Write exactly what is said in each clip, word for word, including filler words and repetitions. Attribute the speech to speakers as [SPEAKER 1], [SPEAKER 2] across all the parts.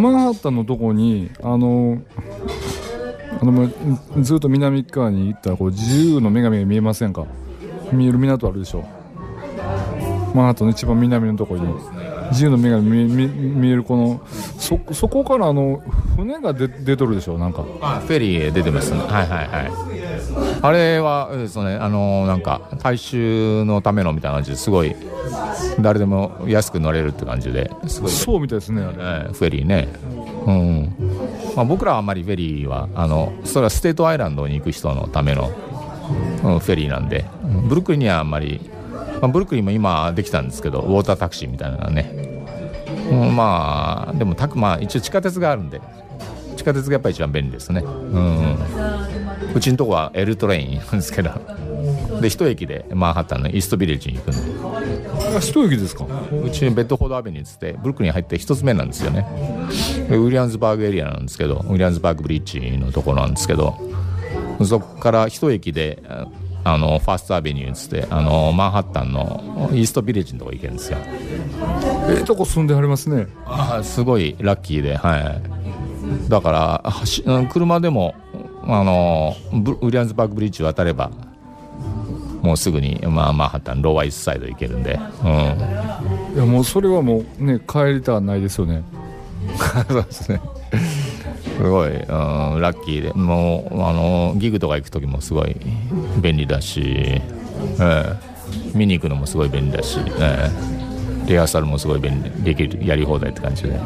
[SPEAKER 1] マンハッタンのとこにあのあのずっと南側に行ったらこう自由の女神が見えませんか？見える港あるでしょ。マンハッタンの一番南のところに自由の女神見, 見, 見えるこの そ, そこからあの船が 出, 出とるでしょ。なんか
[SPEAKER 2] あフェリー出てますね。はいはいはい。あれはですね、あのなんか大衆のためのみたいな感じですごい誰でも安く乗れるって感じですごい。
[SPEAKER 1] そうみたいですねあれ、
[SPEAKER 2] えー、フェリーね。うんまあ、僕らはあんまりフェリーはあのそれはステートアイランドに行く人のための、うん、フェリーなんでブルックリンにはあんまり、まあ、ブルックリンも今できたんですけどウォータータクシーみたいなのね、うん、まあでもタク、まあ、一応地下鉄があるんで地下鉄がやっぱり一番便利ですね、うん、うちのとこは L トレインなんですけどで一駅でマンハッタンのイーストビレッジに行くんで。
[SPEAKER 1] あ一駅ですか？
[SPEAKER 2] うちベッドフォードアベニューつってブルックリンに入って一つ目なんですよね。ウィリアムズバーグエリアなんですけどウィリアムズバーグブリッジのところなんですけどそこから一駅であのファーストアベニューつってあのマンハッタンのイーストビレッジのところ行けるんですよ。
[SPEAKER 1] ええとこ住んではりますね。
[SPEAKER 2] あすごいラッキーで、はい、だから車でもあのウィリアムズバーグブリッジ渡ればもうすぐに、まあ、マンハッタンローワイスサイド行けるんで、うん、
[SPEAKER 1] いやもうそれはもうね帰りたくないですよね
[SPEAKER 2] そうですねすごい、うん、ラッキーでもうあのギグとか行く時もすごい便利だし、えー、見に行くのもすごい便利だし、えー、リハーサルもすごい便利できるやり放題って感じで。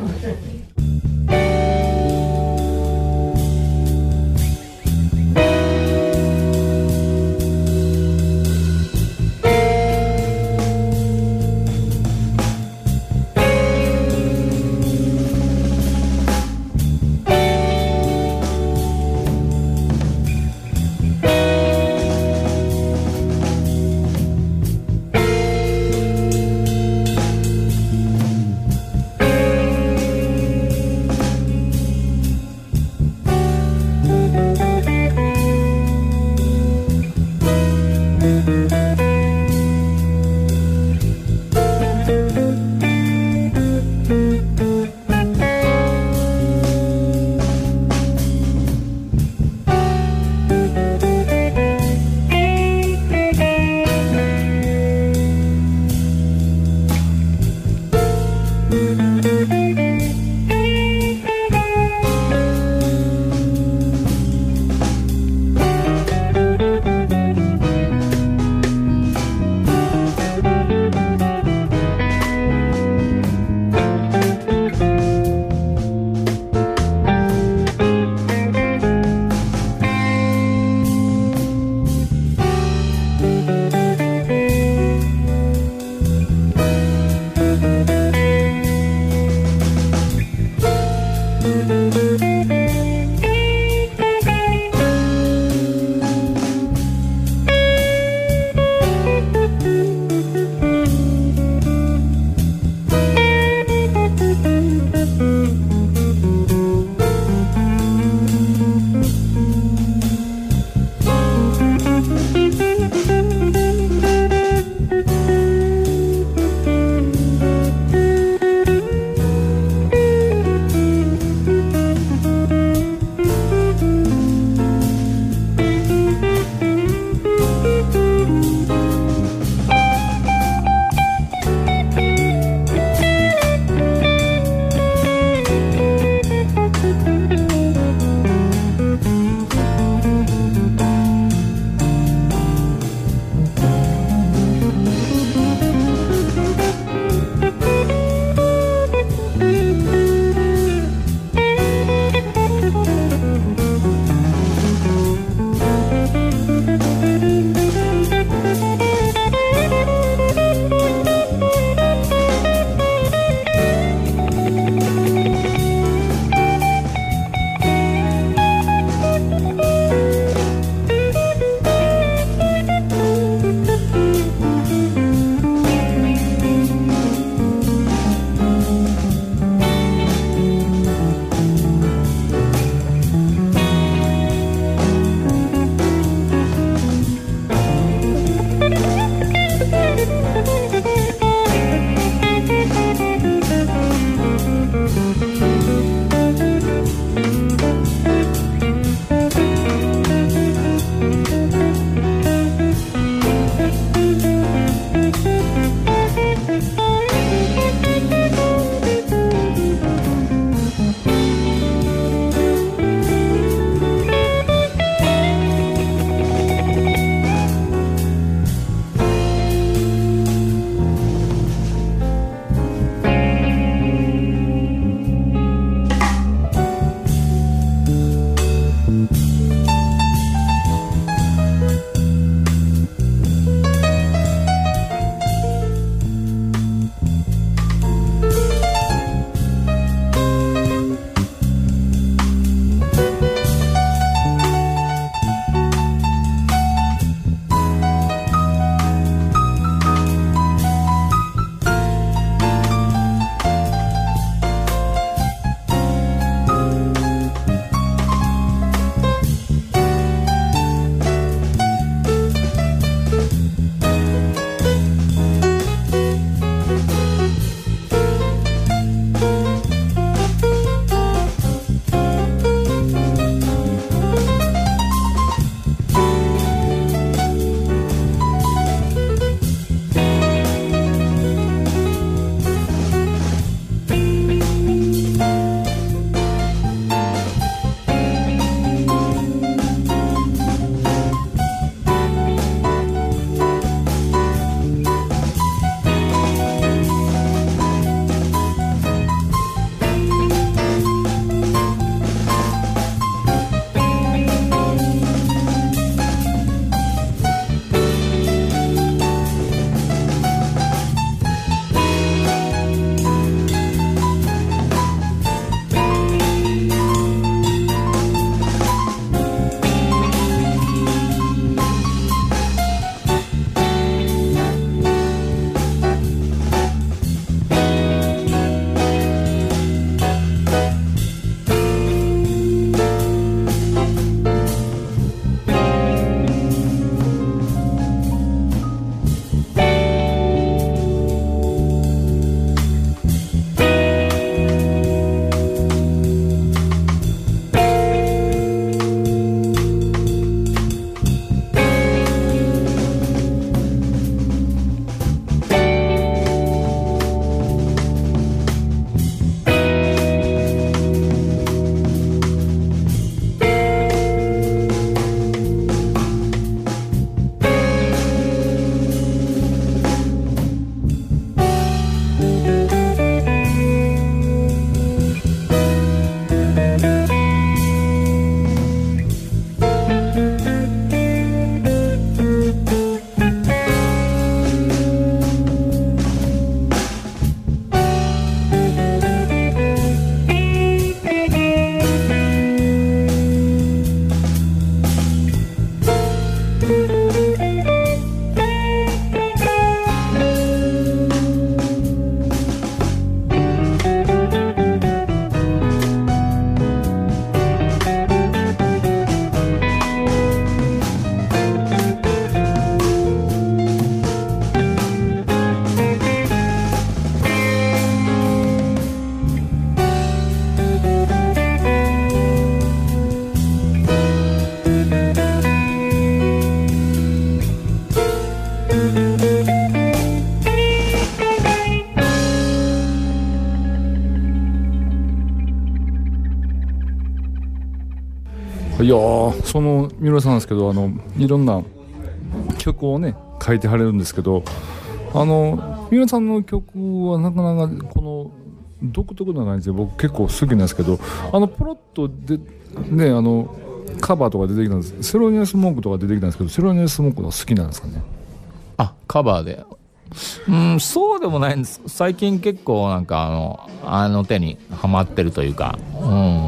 [SPEAKER 1] いやー、その三浦さんですけど、あのいろんな曲をね書いてはれるんですけど、あの三浦さんの曲はなかなかこの独特な感じで僕結構好きなんですけど、あのポロッとでね、あのカバーとか出てきたんです。セロニアスモークとか出てきたんですけど、セロニアスモークが好きなんですかね。
[SPEAKER 2] あ、カバーで、うん、そうでもないんです。最近結構なんかあのあの手にはまってるというか、うん、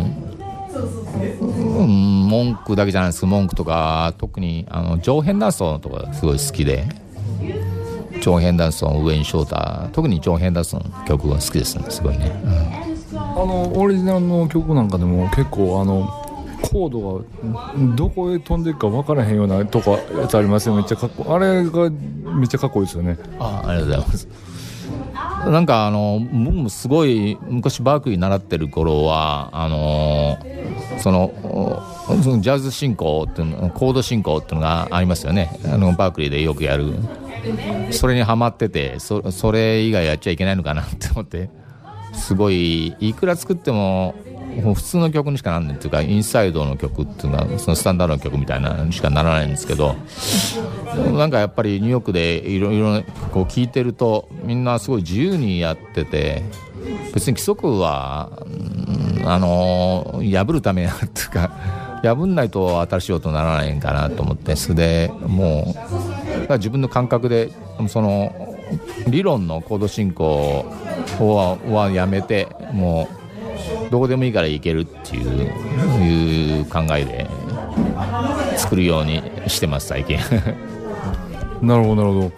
[SPEAKER 2] うん、文句だけじゃないですけど、文句とか特にあのジョー・ヘンダーソンとかすごい好きで、ジョー・ヘンダーソン、ウェイン・ショーター、特にジョー・ヘンダーソンの曲が好きですね、すごいね、
[SPEAKER 1] うん、あのオリジナルの曲なんかでも結構あのコードがどこへ飛んでいくか分からへんようなとかやつありますよ。めっちゃかっこあれがめっちゃかっこいいですよね。
[SPEAKER 2] あ、ありがとうございます。なんかあの僕もすごい昔バークリー習ってる頃はあのそのそのジャズ進行っていうの、コード進行っていうのがありますよね。あのバークリーでよくやる、それにハマってて、 そ, それ以外やっちゃいけないのかなって思って、すごいいくら作っても普通の曲にしかなんないっていうか、インサイドの曲っていうのはそのスタンダードの曲みたいなのにしかならないんですけど、なんかやっぱりニューヨークでいろいろこう聞いてるとみんなすごい自由にやってて、別に規則は、うん、あの破るためやっていうか、破んないと新しい音にならないんかなと思って、それでもう自分の感覚でその理論のコード進行は、はやめて、もうどこでもいいからいけるっていう、いう考えで作るようにしてます最近。
[SPEAKER 1] なるほどなるほど。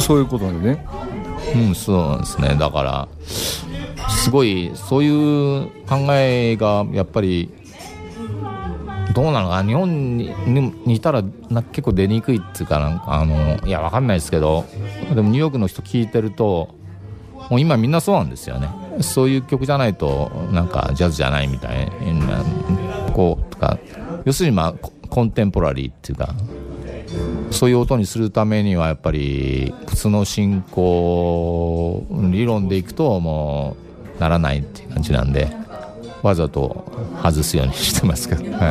[SPEAKER 1] そういうことなんでね。
[SPEAKER 2] うん、そうなんですね。だからすごいそういう考えがやっぱりどうなのか、日本ににいたらな結構出にくいっていうか、なんかあのいやわかんないですけど、でもニューヨークの人聞いてるともう今みんなそうなんですよね。そういう曲じゃないとなんかジャズじゃないみたいな、こうとか、要するにまあコンテンポラリーっていうか、そういう音にするためにはやっぱり普通の進行理論でいくともうならないっていう感じなんで、わざと外すようにしてますけど、はい、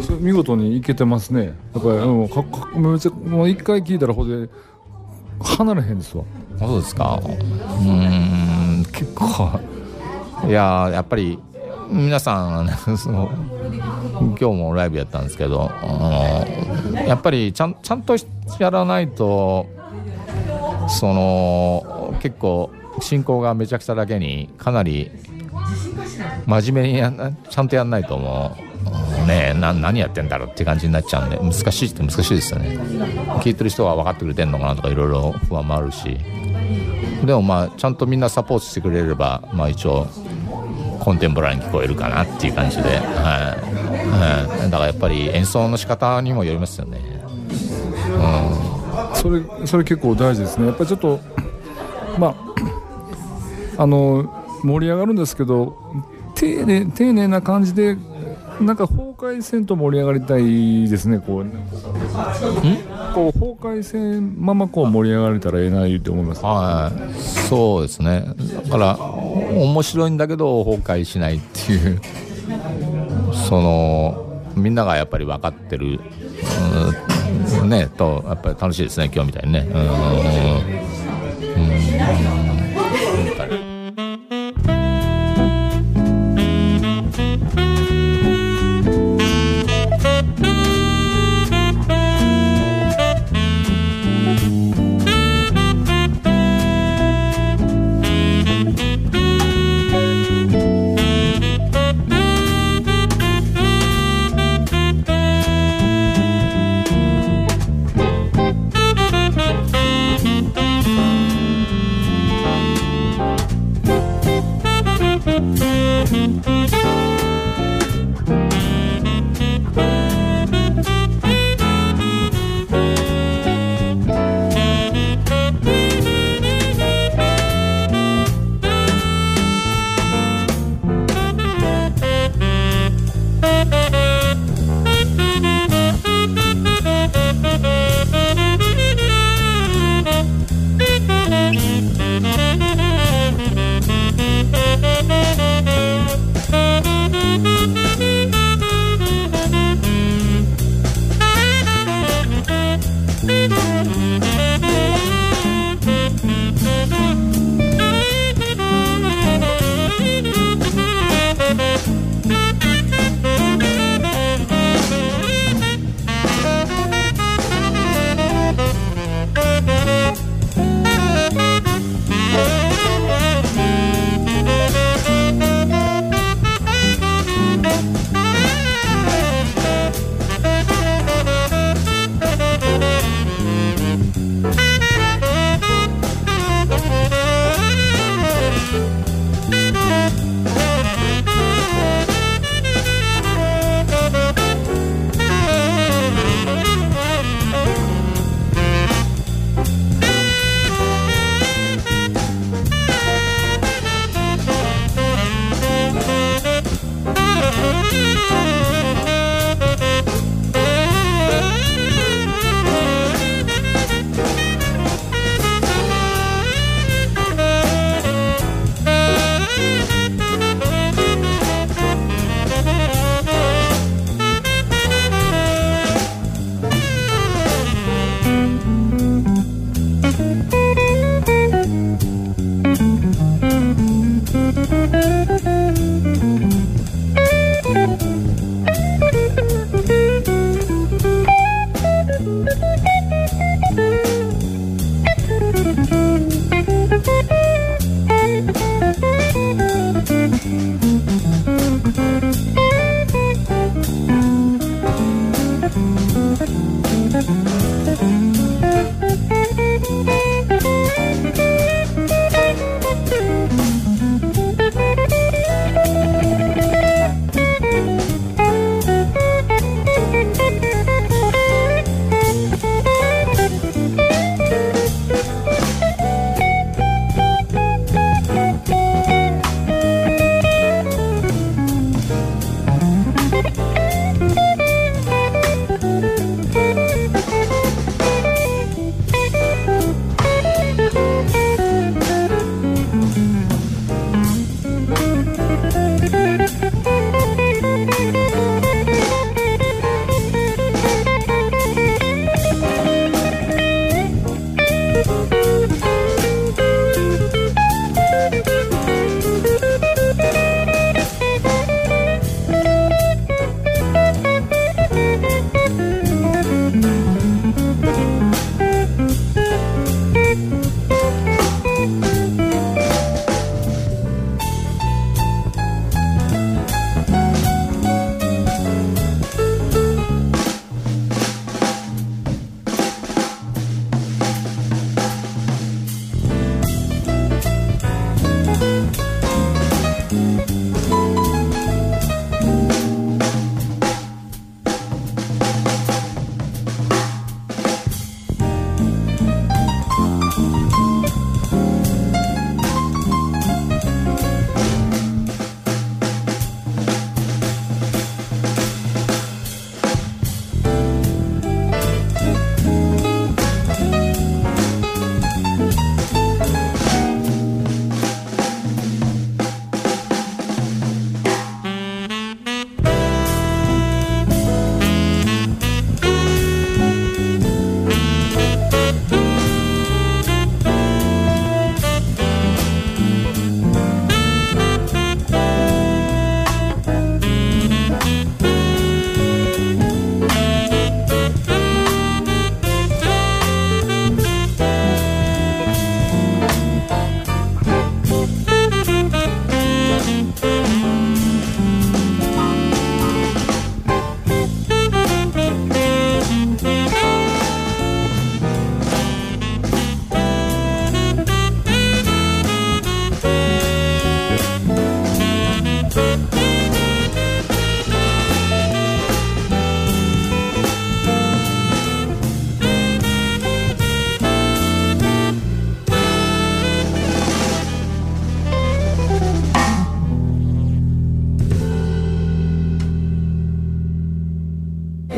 [SPEAKER 1] それ見事にいけてますね。やっぱりもうかかめちゃもう一回聞いたらほで離れへんですわ。
[SPEAKER 2] あ、そうですか。うーん、結構いややっぱり皆さんその今日もライブやったんですけど、あのやっぱりちゃん、ちゃんとやらないとその結構進行がめちゃくちゃだけにかなり真面目にやんちゃんとやんないともうね、な何やってんだろうって感じになっちゃうんで、難しいって難しいですよね。聞いてる人は分かってくれてんのかなとかいろいろ不安もあるし、でもまあちゃんとみんなサポートしてくれれば、まあ一応コンテンポラリーに聞こえるかなっていう感じで、はいはい、だからやっぱり演奏の仕方にもよりますよね。
[SPEAKER 1] うん、それそれ結構大事ですね。やっぱりちょっとまああの盛り上がるんですけど、丁寧丁寧な感じでなんか崩壊せんと盛り上がりたいですね。こうこう崩壊せんままこう盛り上がれたらええなと思います。
[SPEAKER 2] はい、そうですね。だから面白いんだけど崩壊しないっていう、そのみんながやっぱり分かってる、うん、ねとやっぱり楽しいですね、今日みたいにね。うんうんうんうん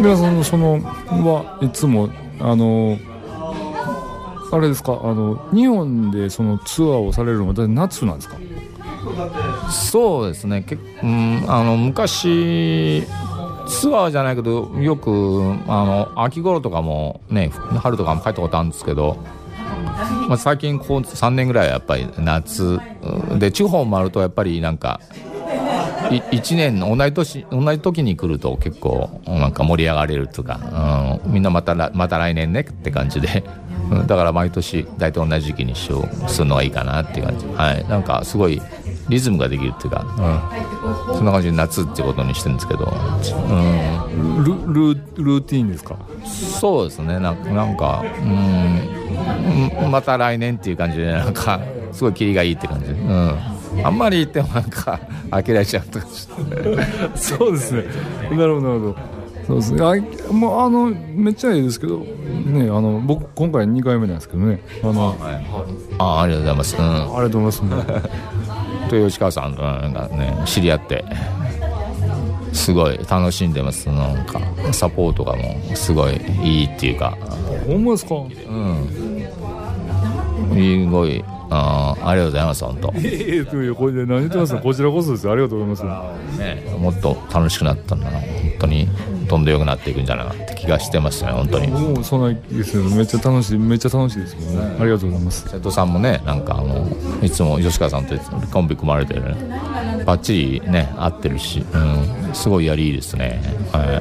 [SPEAKER 1] 皆さんのそのはいつもあのあれですか、あの日本でそのツアーをされるのは夏なんですか？
[SPEAKER 2] そうですね、け、うん、あの昔ツアーじゃないけどよくあの秋頃とかもね、春とかも帰ったことあるんですけど、まあ、最近こうさんねんぐらいはやっぱり夏で、地方もあるとやっぱりなんかいちねん同じ年同じ時に来ると結構なんか盛り上がれるとか、うん、みんなまたまた来年ねって感じで、うん、だから毎年大体同じ時期にしようするのがいいかなっていう感じ、はい、なんかすごいリズムができるっていうか、うん、そんな感じで夏ってことにしてるんですけど、うん、
[SPEAKER 1] ル, ル, ルーティーンですか？
[SPEAKER 2] そうですね、なんか、なんかうん、また来年っていう感じで、なんかすごいキリがいいって感じ、うん、あんまり言ってもなんか飽きられちゃうとか
[SPEAKER 1] そうですね、なるほどなるほど、そうですね、あ、もうあのめっちゃいいですけどね、あの僕今回にかいめなんですけどね、あの、はい、
[SPEAKER 2] あ, ありがとうございます、うん、
[SPEAKER 1] ありがとうございます、ね、
[SPEAKER 2] と吉川さんがね知り合ってすごい楽しんでます。なんかサポートがもうすごいいいっていうか、
[SPEAKER 1] ほんまですか？
[SPEAKER 2] うん、すごい、あ, ありがとうございます。本当。
[SPEAKER 1] ええ、これで何言ってますか？こちらこそですよ。ありがとうございます。
[SPEAKER 2] ね、もっと楽しくなったんだな。本当にどんどん良くなっていくんじゃないかって気がしてますね。本当に。
[SPEAKER 1] もうそんなですよ。めっちゃ楽しい、めっちゃ楽しいですもんね。ありがとうございます。
[SPEAKER 2] 瀬戸さんもね、なんかあのいつも吉川さんとコンビ組まれてるね、バッチリね合ってるし、うん、すごいやりいいですね。はい。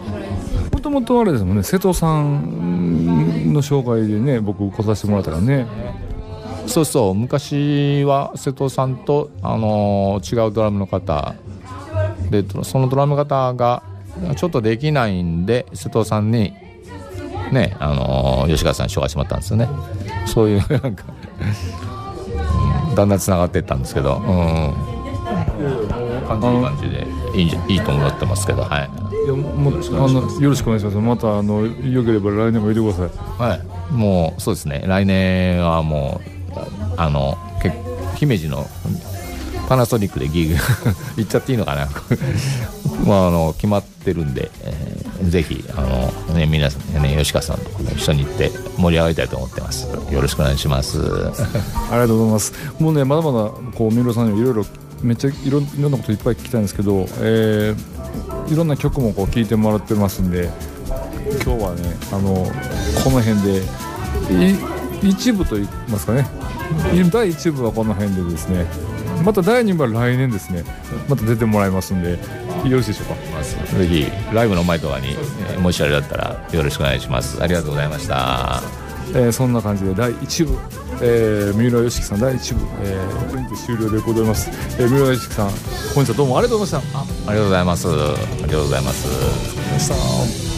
[SPEAKER 1] もともとあれですもんね、瀬戸さんの紹介でね、僕来させてもらったからね。
[SPEAKER 2] そうそう、昔は瀬戸さんと、あのー、違うドラムの方で、そのドラム方がちょっとできないんで瀬戸さんにね、あのー、吉川さんに紹介してもらったんですよね。そういうなんかだんだんつながっていったんですけど、うん、感じいい感じでいい, いいと思ってますけど、はい。
[SPEAKER 1] いやもうあのよろしくお願いします。またあのよければ来年もいてください。
[SPEAKER 2] はい、もうそうですね、来年はもうあの姫路のパナソニックでギグ行っちゃっていいのかなまああの決まってるんで、えー、ぜひあの、ね、皆さんね、吉川さんと一緒に行って盛り上がりたいと思ってます。よろしくお願いします
[SPEAKER 1] ありがとうございます。もうね、まだまだこう三浦さんにいろいろめっちゃいろいろんなこといっぱい聞きたいんですけど、えー、いろんな曲もこう聴いてもらってますんで、今日はね、あのこの辺でい一部といいますかね、だいいち部はこの辺でですね、まただいに部は来年ですね、また出てもらいますんで、よろしいでしょうか？
[SPEAKER 2] ぜひライブの前とかに、えー、もしあれだったらよろしくお願いします。ありがとうございました。
[SPEAKER 1] えー、そんな感じでだいいち部、えー、三浦義樹さんだいいち部、えー、これで終了でございます。えー、三浦義樹さん、本日はどうもありがとうございました。
[SPEAKER 2] あ、ありがとうございます。ありがとうございます。
[SPEAKER 1] ありがとうございました。